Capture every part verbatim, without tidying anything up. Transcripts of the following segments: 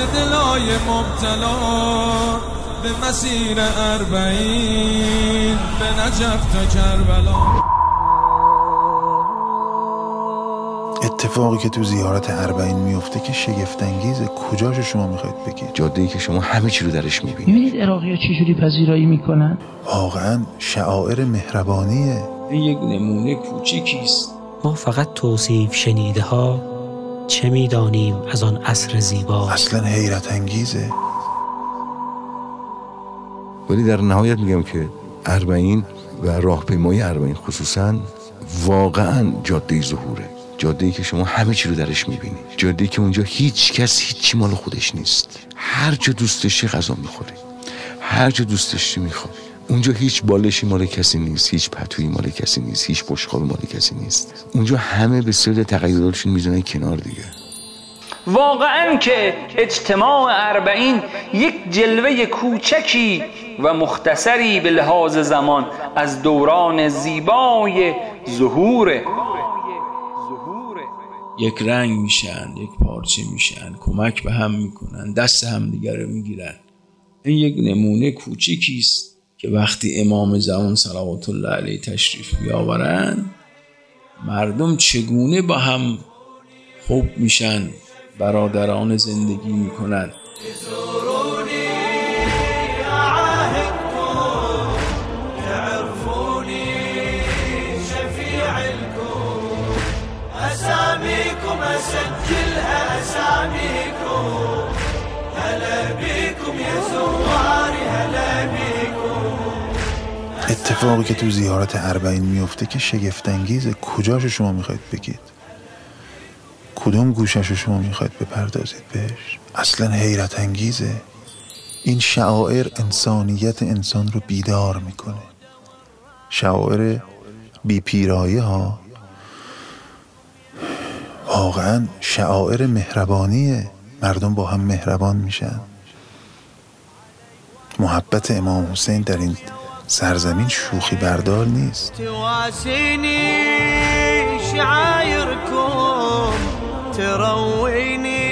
دلای مبتلا به مسیر اربعین، به نجف تا کربلا. اتفاقی که تو زیارت اربعین میفته که شگفت انگیزه. کجاشو شما میخواید بگید؟ جاده‌ای که شما همه چی رو درش میبینید. میبینید عراقی‌ها چجوری پذیرایی میکنن؟ واقعا شعائر مهربانیه. این یک نمونه کوچیکیست. ما فقط توصیف شنیده ها چه میدانیم از آن عصر زیبا. اصلا حیرت انگیزه. ولی در نهایت میگم که اربعین و راهپیمایی اربعین خصوصا واقعا جاده ظهوره. جاده‌ای که شما همه چی رو درش میبینید. جاده‌ای که اونجا هیچ کس هیچی مال خودش نیست. هر جا دوست داشتی غذا میخوری، هر جا دوست داشتی میخوری. اونجا هیچ بالشی مال کسی نیست، هیچ پتویی مال کسی نیست، هیچ بشقابی مال کسی نیست. اونجا همه به سبب تقیداتشون میزنن کنار دیگه. واقعا که اجتماع اربعین یک جلوه کوچکی و مختصری به لحاظ زمان از دوران زیبای ظهوره. یک رنگ میشن، یک پارچه میشن، کمک به هم میکنن، دست هم دیگر رو میگیرن. این یک نمونه کوچیکیست که وقتی امام زمان صلوات الله علیه تشریف بیاورن، مردم چگونه با هم خوب میشن، برادران زندگی میکنن. أسجلها أساميكم، هلا بيكم يا زواري، هلا بيكم. اتفاقی که تو زیارت اربعین میفته که شگفت انگیزه. کجاشو شما میخواید بگید؟ کدوم گوششو شما میخواید بپردازید بهش؟ اصلا حیرت انگیزه. این شعائر انسانیت انسان رو بیدار میکنه. شعائر بی پیرایه ها واقعا شعائر مهربانیه. مردم با هم مهربان میشن. محبت امام حسین در این سرزمین شوخی بردار نیست. تواسيني شعايركم، ترويني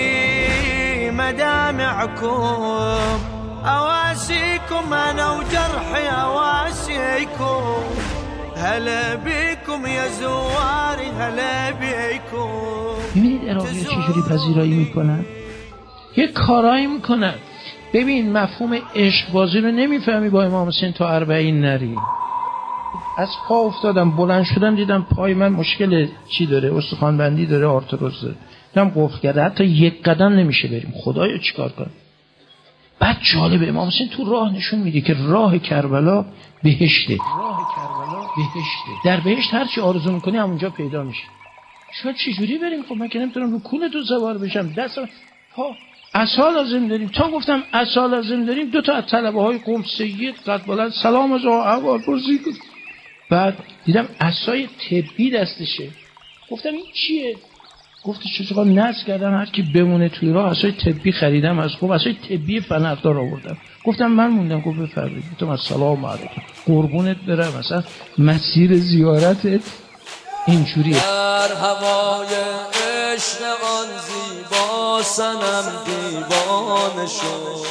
مدامعكم، اواسيكم انا وجرحي اواسيكم، هلا بيكم يا زواري، هلا بيكم. میبینید عراقی‌ها چجوری پذیرایی میکنن؟ یه کارایی میکنن. ببین مفهوم عشق بازی رو نمیفهمی با امام حسین تا اربعین نری. از پا افتادم، بلند شدم، دیدم پای من مشکل چی داره، استخوان بندی داره، آرتروز داره، دیدم قفل کرده، حتی یک قدم نمیشه بریم. خدایا چیکار کنم؟ بعد جالب امام حسین تو راه نشون میده که راه کربلا بهشته. راه کربلا بهشته. در بهشت هر چی آرزو میکنی همونجا پیدا میشه. شما چجوری بریم؟ خب من که نمیتونم رو کونه تو سوار بشم. دستم ها عصا لازم داریم. تا گفتم عصا لازم داریم، دو تا از طلبه های قم سید قد بلند سلام از احوال پرسید. بعد دیدم عصای طبی دستشه. گفتم این چیه؟ گفتش چطور نصب کردم هر کی بمونه توی راه. عصای طبی خریدم از خوب، عصای طبی فنردار آوردم. گفتم من موندم. گفت بفرمایید. گفتم السلام علیکم، قربونت برم. مثلا مسیر زیارتت اینجوریه. در هوای عشق آن زیبا صنم دیوانه شد،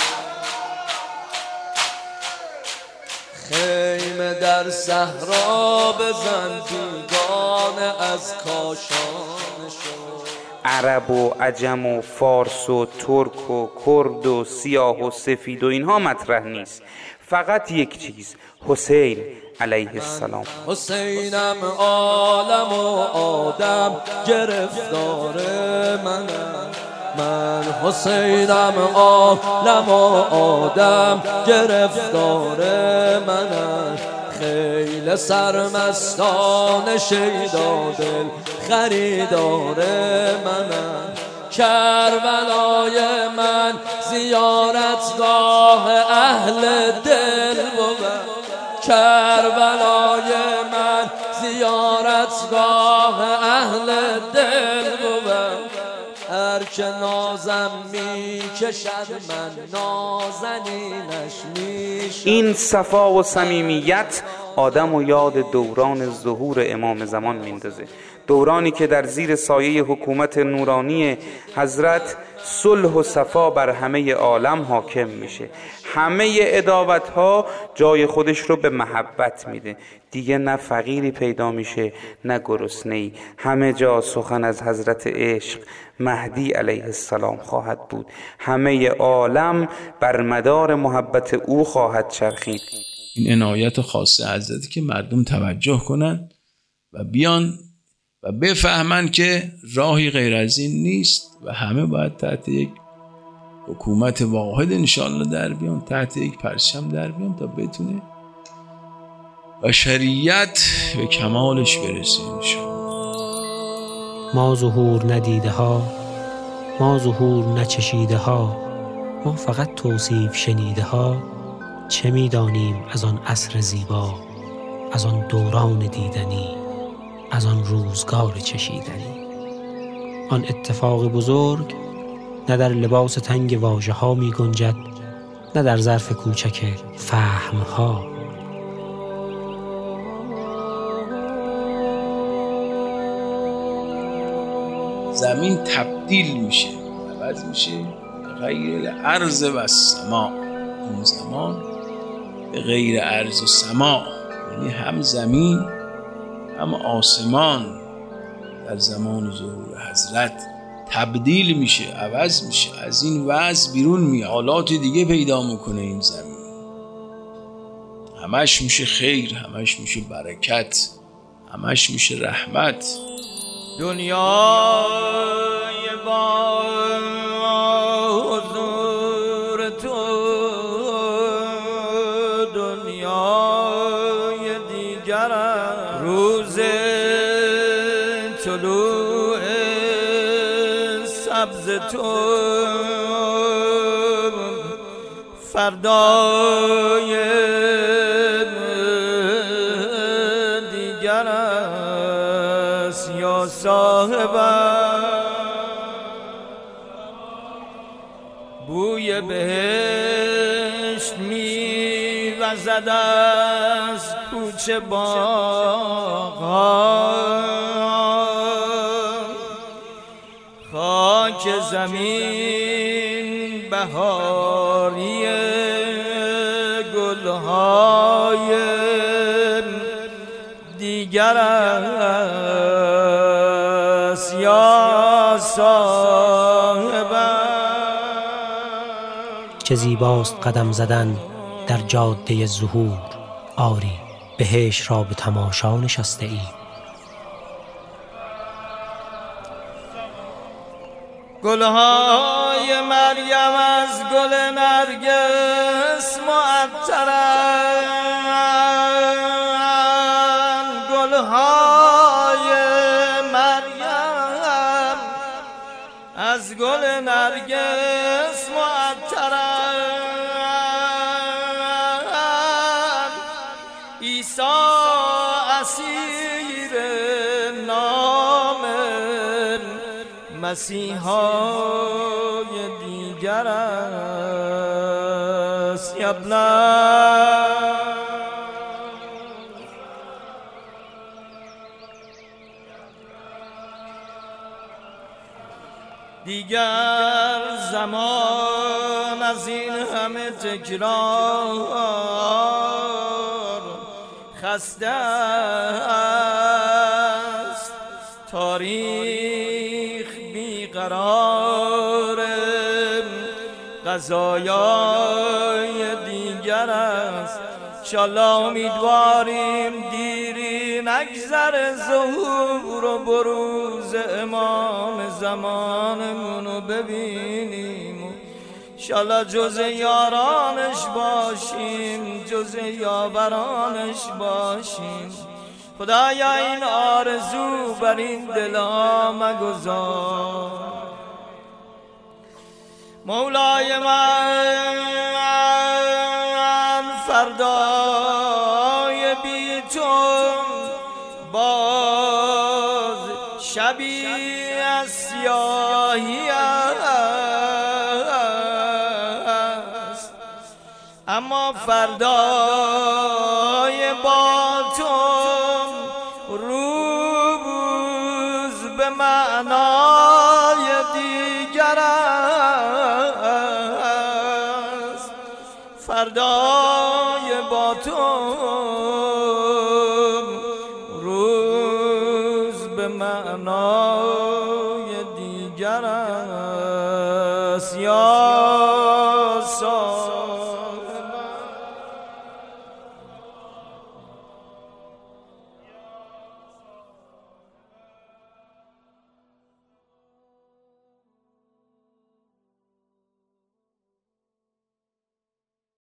خیمه در صحرا بزن بیگانه از کاشانه شد. عرب و عجم و فارس و ترک و کرد و سیاه و سفید و اینها مطرح نیست. فقط یک چیز، حسین علیه السلام. حسینم عالم و آدم گرفتار منم، من حسینم عالم و آدم گرفتار منم، خیل سرمستان شیدا دل خریدار منم. کربلای من زیارتگاه اهل دل بود، کربلای من زیارتگاه اهل دل بود، هر که نازم میکشد من نازنینش میشم. این صفا و صمیمیت آدم و یاد دوران ظهور امام زمان میندازه، دورانی که در زیر سایه حکومت نورانی حضرت صلح و صفا بر همه عالم حاکم میشه. همه عداوت ها جای خودش رو به محبت میده. دیگه نه فقیری پیدا میشه نه گرسنه‌ای. همه جا سخن از حضرت عشق مهدی علیه السلام خواهد بود. همه عالم بر مدار محبت او خواهد چرخید. این عنایت خاصه حضرتی که مردم توجه کنن و بیان و بفهمن که راهی غیر از این نیست و همه باید تحت یک حکومت واحد انشاءالله در بیان، تحت یک پرچم در بیان تا بتونه و شریعت به کمالش برسه انشاءالله. ما ظهور ندیده ها، ما ظهور نچشیده ها، ما فقط توصیف شنیده ها. چه میدانیم از آن عصر زیبا، از آن دوران دیدنی، از آن روزگار چشیدنی. آن اتفاق بزرگ نه در لباس تنگ واژه ها می گنجد، نه در ظرف کوچک فهم ها. زمین تبدیل میشه، عوض میشه به غیر الارض و السما. اون زمان به غیر ارض و سما، یعنی هم زمین هم آسمان در زمان ظهور حضرت تبدیل میشه، عوض میشه، از این وضع بیرون میاد، حالات دیگه پیدا میکنه. این زمین همش میشه خیر، همش میشه برکت، همش میشه رحمت. دنیای با حضور تو دنیای دیگر است. روز طلوع سبز تو فردای دیگر است. یا صاحبم بوی بهشت می وزد از کوچه باغ‌ها، خاک زمین بهاری گلهای دیگر است. یا صاحبم چه زیباست قدم زدن در جاده ظهور. آری بهشت را به تماشا نشسته ای. گلهای مریم از گل نرگس معطرند. گلهای مریم از گل نرگس معطرند. عیسی اسیر نام مسیحای دیگر است. یبنا دیگر زمان از این همه تکرار خسته است. تاریخ بیقرار قضایای دیگر است. انشالله امیدواریم دیری نگذر ظهور و بروز امام زمانمونو ببینیم. انشالله جز یارانش باشیم، جز یاورانش باشیم. خدایا این آرزو بر این دلا مگذار. مولای من فردای بی تو باز شبی از سیاهی است، اما فردای با تو روز به معنای دیگر است. به معنای دیگر است یا سا